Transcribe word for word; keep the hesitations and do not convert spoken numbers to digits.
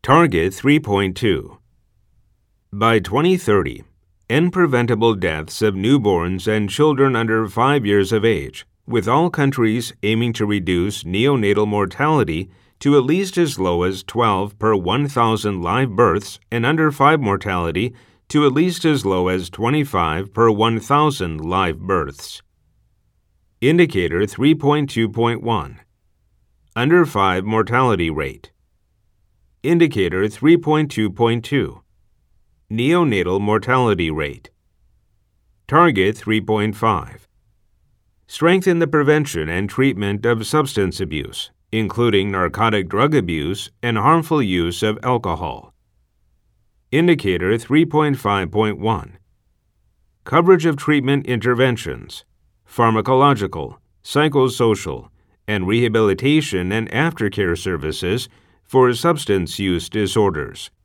Target three point two. By twenty thirty, end preventable deaths of newborns and children under five years of age, with all countries aiming to reduce neonatal mortality to at least as low as twelve per one thousand live births and under five mortality to at least as low as twenty-five per one thousand live births. Indicator three point two point one. Under five mortality rate. Indicator three point two point two. Neonatal mortality rate. Target three point five. Strengthen the prevention and treatment of substance abuse, including narcotic drug abuse and harmful use of alcohol. Indicator three point five point one. Coverage of treatment interventions, pharmacological, psychosocial, and rehabilitation and aftercare services for substance use disorders.